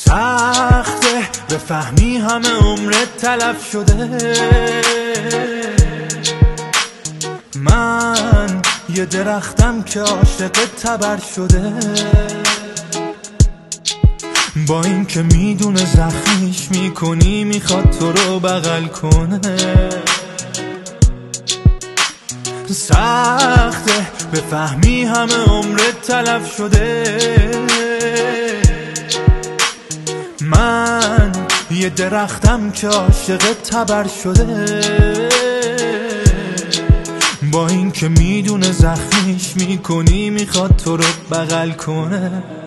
سخته بفهمی همه عمرت تلف شده. من یه درختم که عاشق تبر شده، با این که میدونه زخمیش میکنی میخواد تو رو بغل کنه. سخته بفهمی همه عمرت تلف شده. من یه درختم که عاشق تبر شده، با این که میدونه زخمیش میکنی میخواد تو رو بغل کنه.